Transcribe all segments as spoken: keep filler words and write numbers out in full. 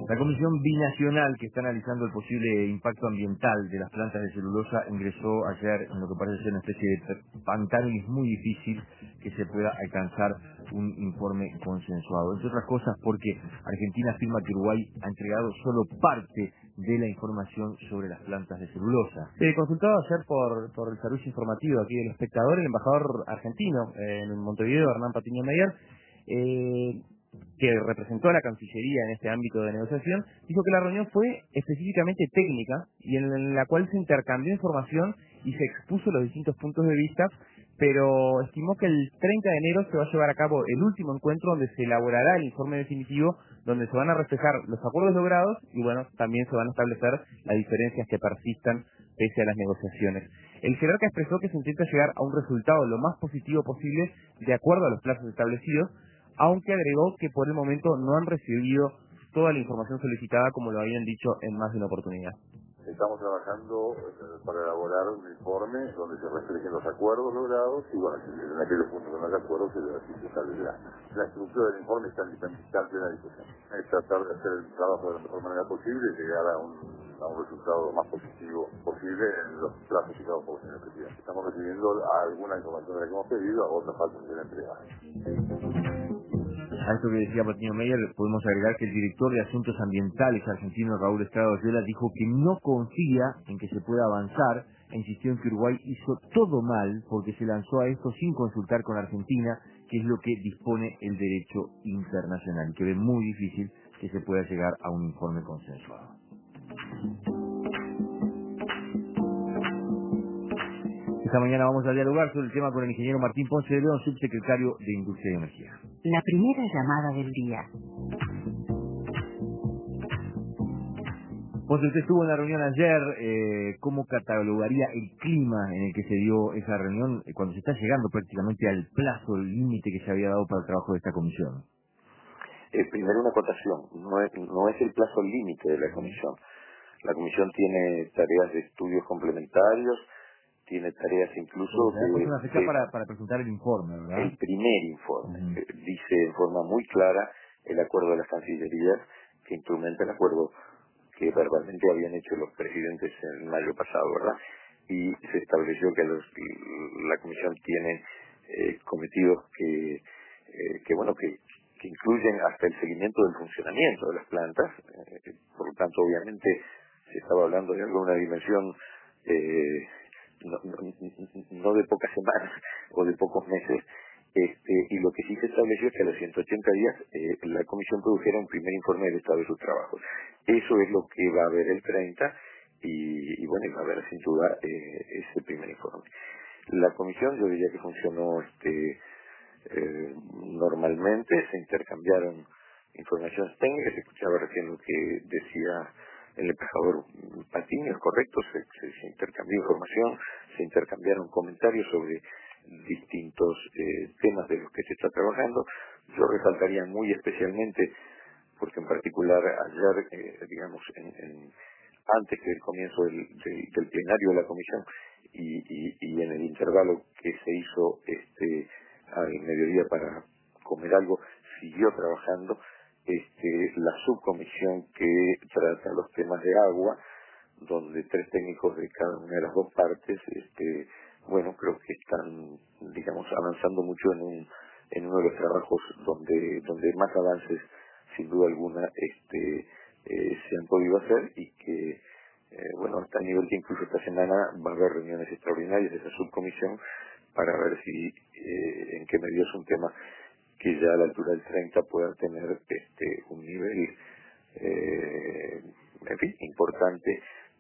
La Comisión Binacional que está analizando el posible impacto ambiental de las plantas de celulosa ingresó ayer en lo que parece ser una especie de pantano y es muy difícil que se pueda alcanzar un informe consensuado. Entre otras cosas porque Argentina afirma que Uruguay ha entregado solo parte de la información sobre las plantas de celulosa. Eh, consultado ayer por, por el servicio informativo aquí del espectador, el embajador argentino eh, en Montevideo, Hernán Patiño Meyer, eh, que representó a la Cancillería en este ámbito de negociación, dijo que la reunión fue específicamente técnica y en la cual se intercambió información y se expuso los distintos puntos de vista, pero estimó que el treinta de enero se va a llevar a cabo el último encuentro donde se elaborará el informe definitivo, donde se van a reflejar los acuerdos logrados y bueno, también se van a establecer las diferencias que persistan pese a las negociaciones. El jerarca expresó que se intenta llegar a un resultado lo más positivo posible de acuerdo a los plazos establecidos, aunque agregó que por el momento no han recibido toda la información solicitada como lo habían dicho en más de una oportunidad. Estamos trabajando eh, para elaborar un informe donde se reflejen los acuerdos logrados y bueno, en aquellos puntos que no hay acuerdos se, se establecerá. La estructura del informe está en, está en plena discusión. Es tratar de hacer el trabajo de la mejor manera posible y llegar a un, a un resultado lo más positivo posible en los plazos fijados por el señor presidente. Estamos recibiendo alguna información de la que hemos pedido, a otras falta de ser entregada. A esto que decía Patiño Meyer, podemos agregar que el director de Asuntos Ambientales argentino, Raúl Estrada Ayala, dijo que no confía en que se pueda avanzar e insistió en que Uruguay hizo todo mal porque se lanzó a esto sin consultar con Argentina, que es lo que dispone el derecho internacional, y que ve muy difícil que se pueda llegar a un informe consensuado. Esta mañana vamos a dialogar sobre el tema con el ingeniero Martín Ponce de León, subsecretario de Industria y Energía. La primera llamada del día. Ponce, usted estuvo en la reunión ayer. Eh, ¿Cómo catalogaría el clima en el que se dio esa reunión eh, cuando se está llegando prácticamente al plazo, el límite que se había dado para el trabajo de esta comisión? Eh, primero una acotación, no es, no es el plazo límite de la comisión. La comisión tiene tareas de estudios complementarios, tiene tareas incluso Bueno, se había puesto de, una fecha de para, para presentar el informe, ¿verdad? el primer informe. Uh-huh. Eh, Dice en forma muy clara el acuerdo de las cancillerías que instrumenta el acuerdo que verbalmente habían hecho los presidentes en mayo pasado, ¿verdad? Y se estableció que los, la comisión tiene eh, cometidos que, eh, que bueno, que, que incluyen hasta el seguimiento del funcionamiento de las plantas. Eh, por lo tanto, obviamente, se estaba hablando de alguna dimensión eh, no, no, no de pocas semanas o de pocos meses, este, y lo que sí se estableció es que a los ciento ochenta días eh, la comisión produjera un primer informe del estado de sus trabajos. Eso es lo que va a haber el treinta y, y bueno, va a haber sin duda eh, ese primer informe. La comisión yo diría que funcionó este eh, normalmente, se intercambiaron informaciones técnicas, se escuchaba recién lo que decía el embajador Patiño, es correcto, se, se, se intercambió información, se intercambiaron comentarios sobre distintos eh, temas de los que se está trabajando. Yo resaltaría muy especialmente, porque en particular ayer, eh, digamos, en, en, antes del comienzo del, del, del plenario de la comisión y, y, y en el intervalo que se hizo este al mediodía para comer algo, siguió trabajando este la subcomisión que trata los temas de agua, donde tres técnicos de cada una de las dos partes, este bueno, creo que están, digamos, avanzando mucho en un en uno de los trabajos donde donde más avances, sin duda alguna, este eh, se han podido hacer y que, eh, bueno, hasta el nivel que incluso esta semana va a haber reuniones extraordinarias de esa subcomisión para ver si, eh, en qué medida es un tema que ya a la altura del treinta pueda tener este un nivel, eh, en fin, importante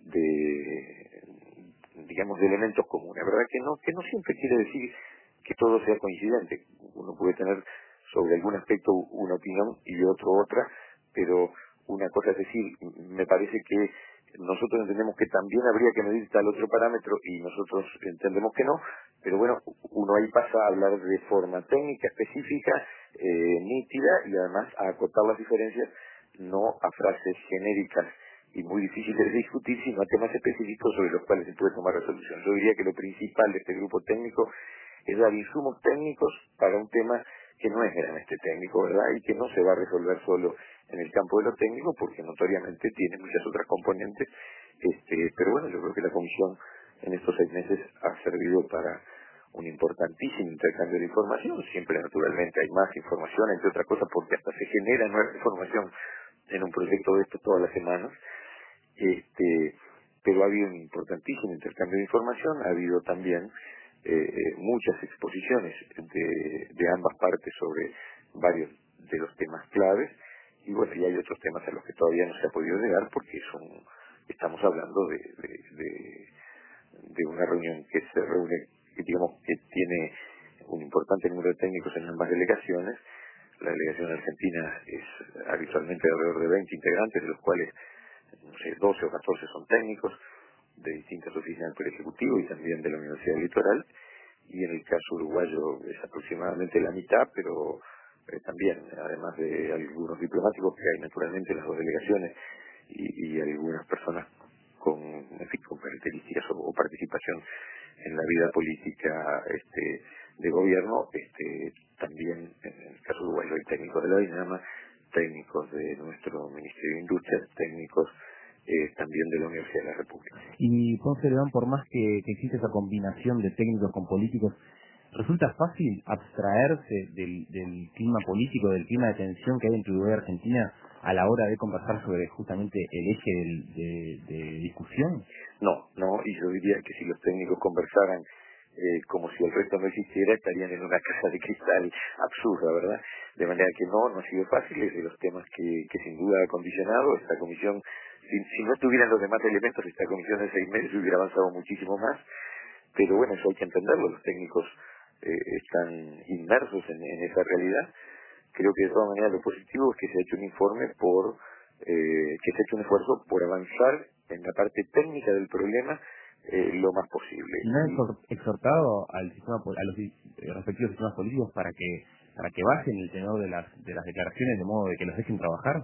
de, digamos, de elementos comunes. La verdad que no, que no siempre quiere decir que todo sea coincidente. Uno puede tener sobre algún aspecto una opinión y otro otra, pero una cosa es decir, me parece que nosotros entendemos que también habría que medir tal otro parámetro y nosotros entendemos que no, pero bueno, uno ahí pasa a hablar de forma técnica, específica, eh, nítida y además a acotar las diferencias, no a frases genéricas y muy difíciles de discutir, sino a temas específicos sobre los cuales se puede tomar resolución. Yo diría que lo principal de este grupo técnico es dar insumos técnicos para un tema que no es meramente técnico, ¿verdad? Y que no se va a resolver solo en el campo de lo técnico, porque notoriamente tiene muchas otras componentes. Este, pero bueno, yo creo que la comisión en estos seis meses ha servido para un importantísimo intercambio de información. Siempre, naturalmente, hay más información, entre otras cosas, porque hasta se genera nueva información en un proyecto de esto todas las semanas. Este, pero ha habido un importantísimo intercambio de información, ha habido también eh, muchas exposiciones de, de ambas partes sobre varios de los temas claves, y bueno, y hay otros temas a los que todavía no se ha podido llegar porque son, estamos hablando de, de, de, de una reunión que se reúne, que digamos que tiene un importante número de técnicos en ambas delegaciones. La delegación argentina es habitualmente alrededor de veinte integrantes, de los cuales no sé, doce o catorce son técnicos de distintas oficinas del Poder Ejecutivo y también de la Universidad del Litoral, y en el caso uruguayo es aproximadamente la mitad, pero eh, también, además de algunos diplomáticos que hay naturalmente en las dos delegaciones y, y algunas personas con, en fin, con características o, o participación en la vida política este, de gobierno, este, también en el caso uruguayo hay técnicos de la DINAMA, técnicos de nuestro Ministerio de Industria, técnicos eh, también de la Universidad de la República. Y Ponce León, por más que, que existe esa combinación de técnicos con políticos, ¿resulta fácil abstraerse del, del clima político, del clima de tensión que hay entre Uruguay y Argentina a la hora de conversar sobre justamente el eje del, de, de discusión? No, no, y yo diría que si los técnicos conversaran eh, como si el resto no existiera, estarían en una casa de cristal absurda, ¿verdad? De manera que no, no ha sido fácil, es de los temas que, que sin duda ha condicionado esta comisión. Si, si no tuvieran los demás elementos, esta comisión de seis meses hubiera avanzado muchísimo más, pero bueno, eso hay que entenderlo, los técnicos eh, están inmersos en, en esa realidad. Creo que de todas maneras lo positivo es que se ha hecho un informe por, eh, que se ha hecho un esfuerzo por avanzar en la parte técnica del problema eh, lo más posible. ¿No ha exhortado al sistema, a los respectivos sistemas políticos para que para que bajen el tenor de las de las declaraciones de modo de que los dejen trabajar?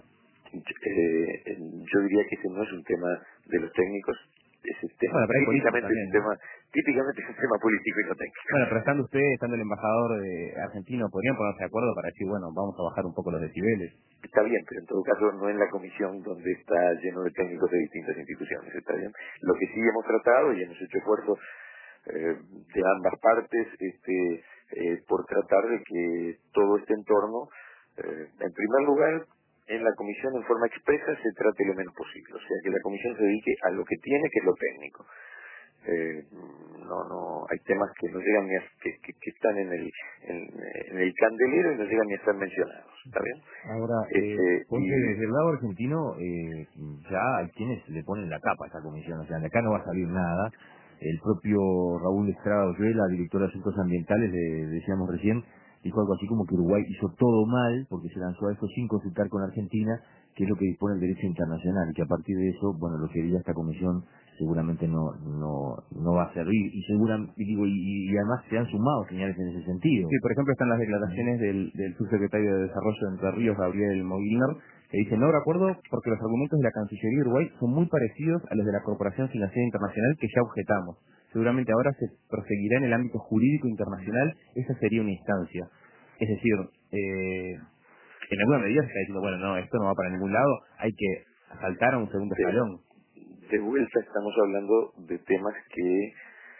Eh, yo diría que ese no es un tema de los técnicos, ese tema bueno, pero hay típicamente también, es un ¿no? tema típicamente es un tema político y no técnico. Bueno, pero estando usted, estando el embajador de argentino, podrían ponerse de acuerdo para decir, bueno, vamos a bajar un poco los decibeles. Está bien, pero en todo caso no en la comisión donde está lleno de técnicos de distintas instituciones, está bien. Lo que sí hemos tratado y hemos hecho esfuerzos eh, de ambas partes este, eh, por tratar de que todo este entorno, eh, en primer lugar, en la comisión en forma expresa se trate lo menos posible, o sea, que la comisión se dedique a lo que tiene, que es lo técnico. Eh, no, no, hay temas que no llegan ni a, que, que, que están en el, en, en el candelero y no llegan ni a ser mencionados, ¿está bien? Ahora, eh, Este, porque y, desde el lado argentino eh, ya hay quienes le ponen la tapa a esta comisión, o sea, de acá no va a salir nada. El propio Raúl Estrada Olluela, director de Asuntos Ambientales, le decíamos recién, dijo algo así como que Uruguay hizo todo mal porque se lanzó a esto sin consultar con Argentina, que es lo que dispone el derecho internacional, y que a partir de eso, bueno, lo que diga esta comisión seguramente no no no va a servir, y seguramente digo y, y además se han sumado señales en ese sentido. Sí, por ejemplo, están las declaraciones del, del subsecretario de Desarrollo de Entre Ríos, Gabriel Mogilner, que dice, no de acuerdo porque los argumentos de la Cancillería de Uruguay son muy parecidos a los de la Corporación Financiera Internacional que ya objetamos. Seguramente ahora se proseguirá en el ámbito jurídico internacional, esa sería una instancia. Es decir, eh, en alguna medida se está diciendo, bueno, no, esto no va para ningún lado, hay que saltar a un segundo de, escalón. de vuelta estamos hablando de temas que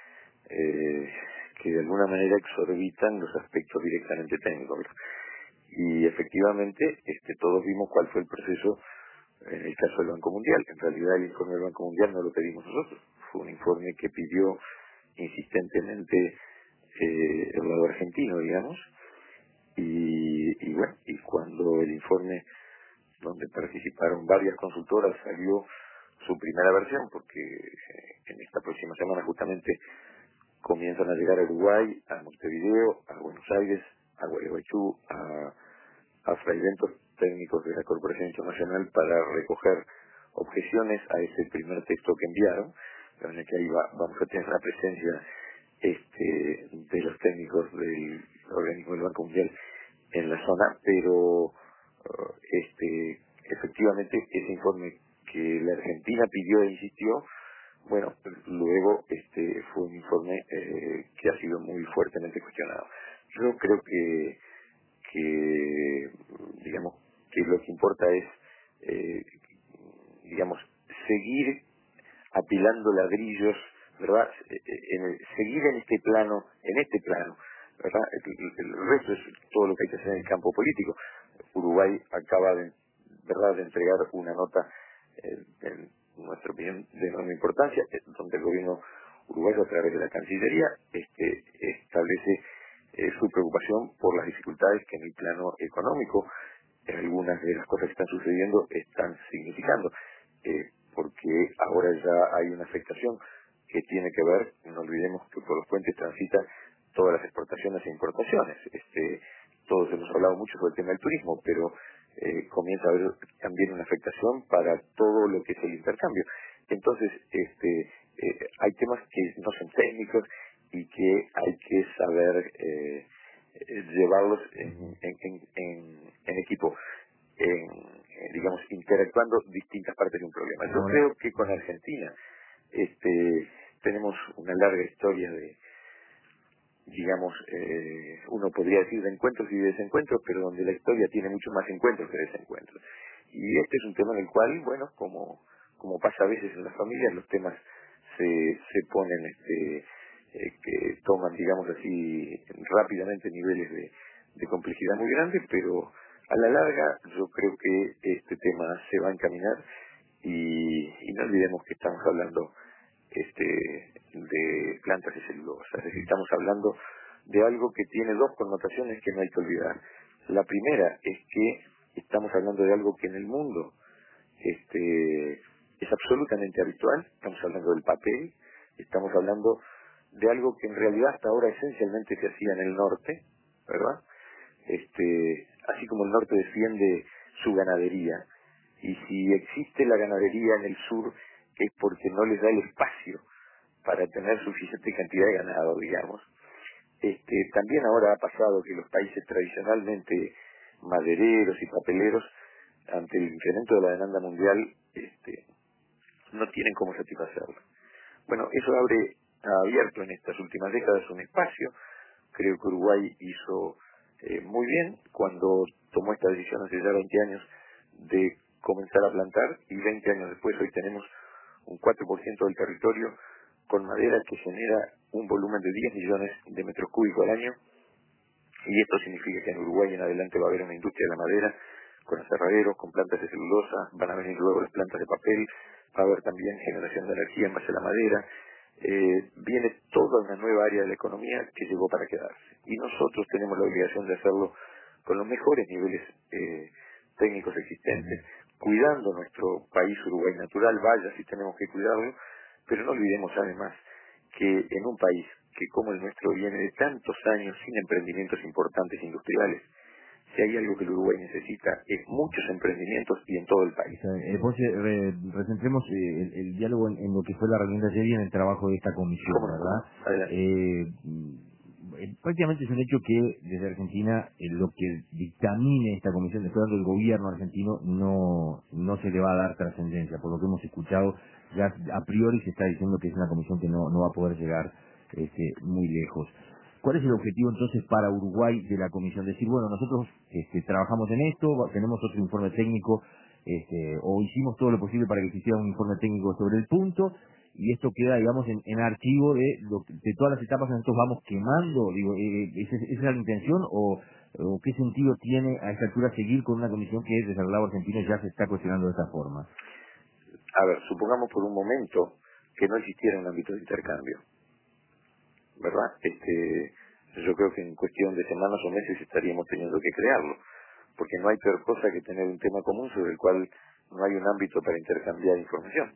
eh, que de alguna manera exorbitan los aspectos directamente técnicos, ¿verdad? Y efectivamente este todos vimos cuál fue el proceso en el caso del Banco Mundial. En realidad el informe del Banco Mundial no lo pedimos nosotros, fue un informe que pidió insistentemente eh, el lado argentino, digamos, y, y bueno, y cuando el informe donde participaron varias consultoras salió su primera versión, porque eh, en esta próxima semana justamente comienzan a llegar a Uruguay, a Montevideo, a Buenos Aires, a Gualeguaychú, a, a fragmentos técnicos de la Corporación Internacional para recoger objeciones a ese primer texto que enviaron, de manera que ahí va, vamos a tener la presencia este, de los técnicos del organismo del Banco Mundial en la zona, pero uh, este, efectivamente ese informe que la Argentina pidió e insistió, bueno, luego este fue un informe eh, que ha sido muy fuertemente cuestionado. Yo creo que, que, digamos, que lo que importa es, eh, digamos, seguir apilando ladrillos, ¿verdad? En el, seguir en este plano, en este plano, ¿verdad? El, el, el resto es todo lo que hay que hacer en el campo político. Uruguay acaba de, ¿verdad?, de entregar una nota, eh, en nuestra opinión, de enorme importancia, eh, donde el gobierno uruguayo, a través de la Cancillería, este, establece eh, su preocupación por las dificultades que en el plano económico, en algunas de las cosas que están sucediendo, están significando. Eh, porque ahora ya hay una afectación que tiene que ver, no olvidemos que por los puentes transitan todas las exportaciones e importaciones. Este, todos hemos hablado mucho sobre el tema del turismo, pero eh, comienza a haber también una afectación para todo lo que es el intercambio. Entonces, este, eh, hay temas que no son técnicos y que hay que saber eh, llevarlos en, en, en, en, en equipo. En, eh, digamos, interactuando distintas partes de un problema. Yo creo que con Argentina este, tenemos una larga historia de, digamos, eh, uno podría decir de encuentros y de desencuentros, pero donde la historia tiene mucho más encuentros que desencuentros. Y este es un tema en el cual, bueno, como, como pasa a veces en las familias, los temas se, se ponen, este, eh, que toman, digamos así, rápidamente niveles de, de complejidad muy grandes, pero a la larga yo creo que este tema se va a encaminar y, y no olvidemos que estamos hablando este, de plantas de celulosa, es decir, estamos hablando de algo que tiene dos connotaciones que no hay que olvidar. La primera es que estamos hablando de algo que en el mundo este, es absolutamente habitual, estamos hablando del papel, estamos hablando de algo que en realidad hasta ahora esencialmente se hacía en el norte, ¿verdad? Este, así como el norte defiende su ganadería, y si existe la ganadería en el sur es porque no les da el espacio para tener suficiente cantidad de ganado, digamos. Este, también ahora ha pasado que los países tradicionalmente madereros y papeleros, ante el incremento de la demanda mundial, este, no tienen cómo satisfacerla. Bueno, eso abre, ha abierto en estas últimas décadas un espacio. Creo que Uruguay hizo eh, muy bien cuando tomó esta decisión hace ya veinte años de comenzar a plantar, y veinte años después hoy tenemos un cuatro por ciento del territorio con madera que genera un volumen de diez millones de metros cúbicos al año, y esto significa que en Uruguay en adelante va a haber una industria de la madera con aserraderos, con plantas de celulosa, van a venir luego las plantas de papel, va a haber también generación de energía en base a la madera. Eh, viene toda una nueva área de la economía que llegó para quedarse, y nosotros tenemos la obligación de hacerlo con los mejores niveles eh, técnicos existentes, cuidando nuestro país Uruguay natural, vaya si tenemos que cuidarlo, pero no olvidemos además que en un país que como el nuestro viene de tantos años sin emprendimientos importantes industriales, si hay algo que el Uruguay necesita es muchos emprendimientos y en todo el país. Eh, pues, eh, re- recentremos eh, el, el diálogo en, en lo que fue la reunión de ayer y en el trabajo de esta comisión, ¿Cómo no? ¿verdad? Adelante. Eh, eh, prácticamente es un hecho que desde Argentina eh, lo que dictamine esta comisión, estoy hablando del gobierno argentino, no no se le va a dar trascendencia. Por lo que hemos escuchado, ya a priori se está diciendo que es una comisión que no, no va a poder llegar este, muy lejos. ¿Cuál es el objetivo entonces para Uruguay de la comisión? Decir, bueno, nosotros este, trabajamos en esto, tenemos otro informe técnico, este, o hicimos todo lo posible para que existiera un informe técnico sobre el punto, y esto queda, digamos, en, en archivo de, lo, de todas las etapas que nosotros vamos quemando. Digo, eh, ¿esa, es- ¿esa es la intención o, o qué sentido tiene a esta altura seguir con una comisión que desde el lado argentino ya se está cuestionando de esta forma? A ver, supongamos por un momento que no existiera un ámbito de intercambio, ¿verdad? Este, yo creo que en cuestión de semanas o meses estaríamos teniendo que crearlo, porque no hay peor cosa que tener un tema común sobre el cual no hay un ámbito para intercambiar información.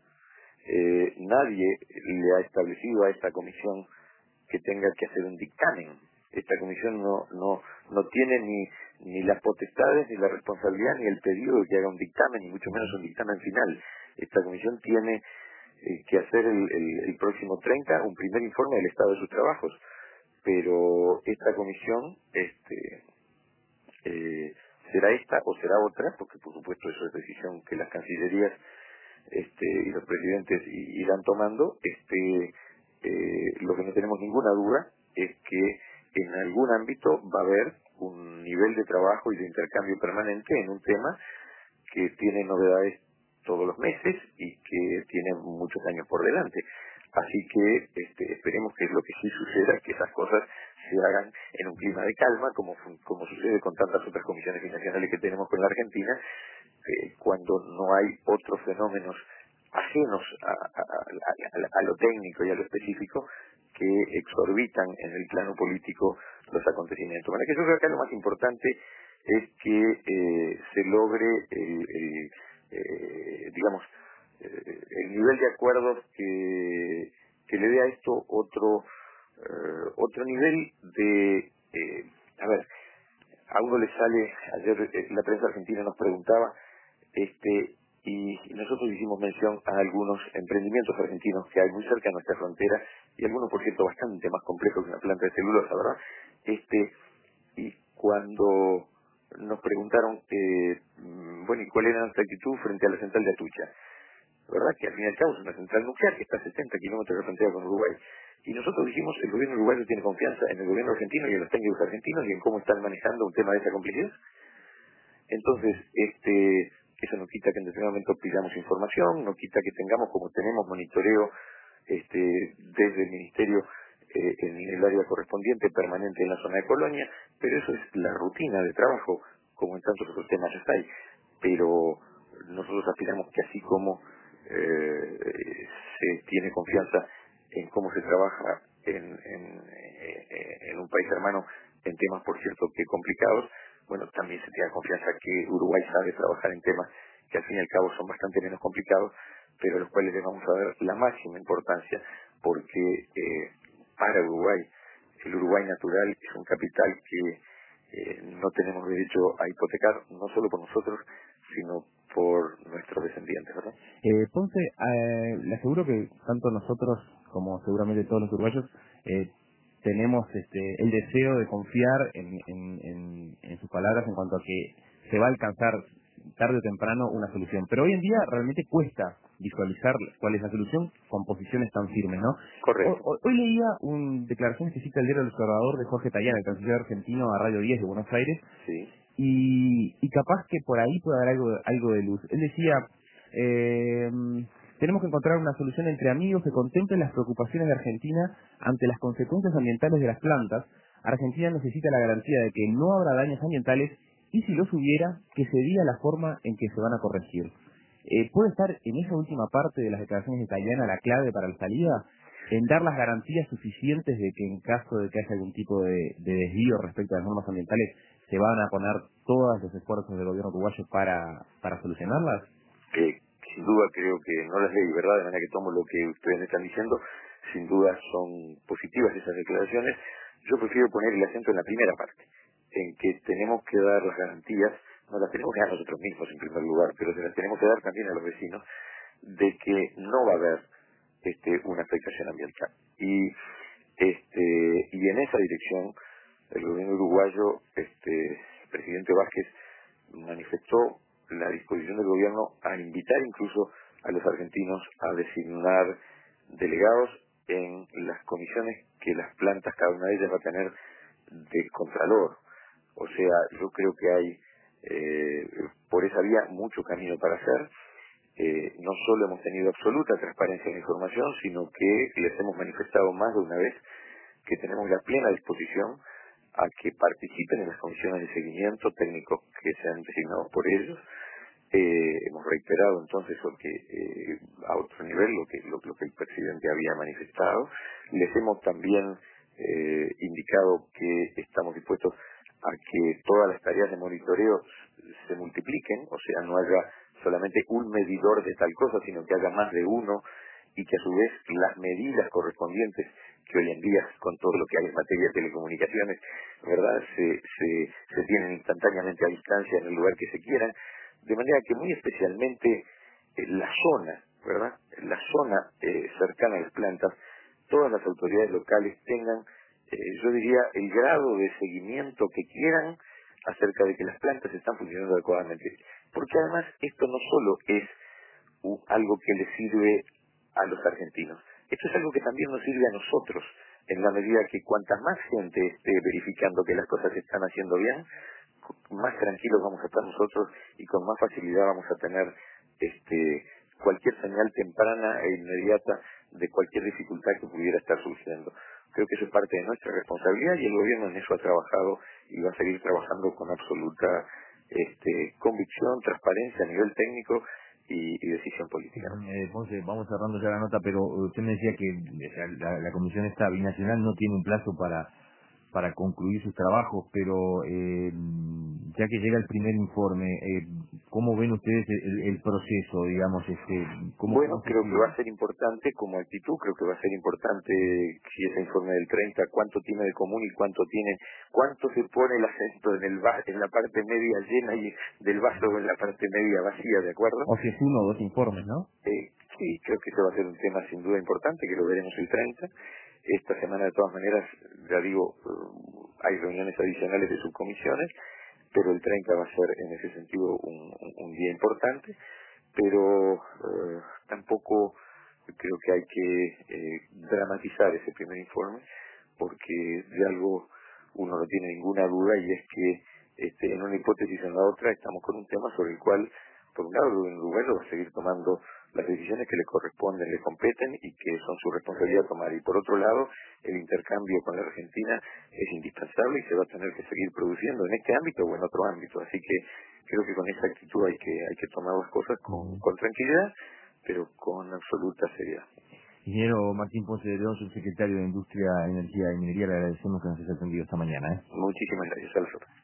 Eh, nadie le ha establecido a esta comisión que tenga que hacer un dictamen. Esta comisión no no no tiene ni ni las potestades, ni la responsabilidad, ni el pedido de que haga un dictamen, ni mucho menos un dictamen final. Esta comisión tiene eh, que hacer el, el, el próximo treinta un primer informe del estado de sus trabajos, pero esta comisión este eh, será esta o será otra, porque por supuesto eso es decisión que las cancillerías este, y los presidentes i- irán tomando. Este, eh, lo que no tenemos ninguna duda es que en algún ámbito va a haber un nivel de trabajo y de intercambio permanente en un tema que tiene novedades todos los meses y que tiene muchos años por delante. Así que este, esperemos que lo que sí suceda, que esas cosas se hagan en un clima de calma, como, como sucede con tantas otras comisiones binacionales que tenemos con la Argentina, eh, cuando no hay otros fenómenos ajenos a, a, a, a, a lo técnico y a lo específico que exorbitan en el plano político los acontecimientos. Bueno, que yo creo que acá lo más importante es que eh, se logre el, el eh, digamos eh, el nivel de acuerdos que, que le dé a esto otro eh, otro nivel de eh, a ver, a uno le sale, ayer eh, la prensa argentina nos preguntaba este y nosotros hicimos mención a algunos emprendimientos argentinos que hay muy cerca de nuestra frontera y algunos por cierto bastante más complejos que una planta de celulosa, ¿verdad? Este y cuando nos preguntaron eh, bueno, ¿y cuál era nuestra actitud frente a la central de Atucha? ¿Verdad? Que al fin y al cabo es una central nuclear que está a setenta kilómetros de frontera con Uruguay. Y nosotros dijimos, el gobierno uruguayo tiene confianza en el gobierno argentino y en los técnicos argentinos y en cómo están manejando un tema de esa complejidad. Entonces, este, eso no quita que en determinado momento pidamos información, no quita que tengamos, como tenemos monitoreo este, desde el Ministerio eh, en el área correspondiente permanente en la zona de Colonia, pero eso es la rutina de trabajo, como en tantos otros temas está ahí. Pero nosotros aspiramos que así como eh, se tiene confianza en cómo se trabaja en, en, en un país hermano en temas, por cierto, que complicados, bueno, también se tiene confianza que Uruguay sabe trabajar en temas que al fin y al cabo son bastante menos complicados, pero a los cuales le vamos a dar la máxima importancia, porque eh, para Uruguay, el Uruguay natural es un capital que eh, no tenemos derecho a hipotecar, no solo por nosotros, sino por nuestros descendientes, ¿verdad? Eh, Ponce, eh, le aseguro que tanto nosotros como seguramente todos los uruguayos eh, tenemos este, el deseo de confiar en, en, en, en sus palabras en cuanto a que se va a alcanzar tarde o temprano una solución. Pero hoy en día realmente cuesta visualizar cuál es la solución con posiciones tan firmes, ¿no? Correcto. O, o, hoy leía una declaración que cita el diario El Observador de Jorge Tayana, el canciller argentino, a Radio diez de Buenos Aires, Sí. y, y capaz que por ahí pueda haber algo, algo de luz. Él decía, eh, tenemos que encontrar una solución entre amigos que contemplen las preocupaciones de Argentina ante las consecuencias ambientales de las plantas. Argentina necesita la garantía de que no habrá daños ambientales y si los hubiera, que se diga la forma en que se van a corregir. Eh, ¿Puede estar en esa última parte de las declaraciones de Tayana la clave para la salida? En dar las garantías suficientes de que en caso de que haya algún tipo de, de desvío respecto a las normas ambientales, se van a poner todos los esfuerzos del gobierno uruguayo para, para solucionarlas? Eh, sin duda creo que no las leí, ¿verdad? De manera que tomo lo que ustedes me están diciendo. Sin duda son positivas esas declaraciones. Yo prefiero poner el acento en la primera parte, en que tenemos que dar las garantías, no las tenemos que dar nosotros mismos en primer lugar, pero se las tenemos que dar también a los vecinos, de que no va a haber este, una afectación ambiental. Y este y en esa dirección el gobierno uruguayo, este el presidente Vázquez manifestó la disposición del gobierno a invitar incluso a los argentinos a designar delegados en las comisiones que las plantas, cada una de ellas va a tener de contralor. O sea, yo creo que hay eh, por esa vía mucho camino para hacer. Eh, no solo hemos tenido absoluta transparencia en la información, sino que les hemos manifestado más de una vez que tenemos la plena disposición a que participen en las comisiones de seguimiento técnicos que sean designados por ellos. Eh, hemos reiterado entonces lo que, eh, a otro nivel lo que, lo, lo que el presidente había manifestado. Les hemos también eh, indicado que estamos dispuestos a que todas las tareas de monitoreo se multipliquen, o sea, no haya solamente un medidor de tal cosa, sino que haya más de uno y que a su vez las medidas correspondientes que hoy en día, con todo lo que hay en materia de telecomunicaciones, ¿verdad?, se, se, se tienen instantáneamente a distancia en el lugar que se quieran, de manera que muy especialmente eh, la zona, ¿verdad?, la zona eh, cercana a las plantas, todas las autoridades locales tengan, eh, yo diría, el grado de seguimiento que quieran acerca de que las plantas están funcionando adecuadamente. Porque además esto no solo es uh, algo que le sirve a los argentinos, esto es algo que también nos sirve a nosotros en la medida que cuantas más gente esté verificando que las cosas se están haciendo bien, más tranquilos vamos a estar nosotros y con más facilidad vamos a tener este cualquier señal temprana e inmediata de cualquier dificultad que pudiera estar surgiendo. Creo que eso es parte de nuestra responsabilidad y el gobierno en eso ha trabajado y va a seguir trabajando con absoluta este, convicción, transparencia a nivel técnico y, y decisión política. Eh, Ponce, vamos cerrando ya la nota, pero usted me decía que o sea, la, la comisión esta binacional no tiene un plazo para para concluir sus trabajos, pero eh, ya que llega el primer informe, eh, ¿cómo ven ustedes el, el proceso, digamos? este ¿cómo, Bueno, cómo se creo que sigue? va a ser importante como actitud, creo que va a ser importante si ese informe del treinta, cuánto tiene de común y cuánto tiene, cuánto se pone el acento en el va- en la parte media llena y del vaso en la parte media vacía, ¿de acuerdo? O si es uno o dos informes, ¿no? Eh, sí, creo que ese va a ser un tema sin duda importante, que lo veremos el treinta. Esta semana, de todas maneras, ya digo, eh, hay reuniones adicionales de subcomisiones, pero el treinta va a ser en ese sentido un, un, un día importante, pero eh, tampoco creo que hay que eh, dramatizar ese primer informe, porque de algo uno no tiene ninguna duda y es que este, en una hipótesis o en la otra estamos con un tema sobre el cual, por un lado, el gobierno uruguayo va a seguir tomando las decisiones que le corresponden, le competen y que son su responsabilidad tomar. Y por otro lado, el intercambio con la Argentina es indispensable y se va a tener que seguir produciendo en este ámbito o en otro ámbito. Así que creo que con esa actitud hay que hay que tomar las cosas con, con tranquilidad, pero con absoluta seriedad. Ingeniero Martín Ponce de León, subsecretario de Industria, Energía y Minería, le agradecemos que nos haya atendido esta mañana. ¿eh? Muchísimas gracias a los otros.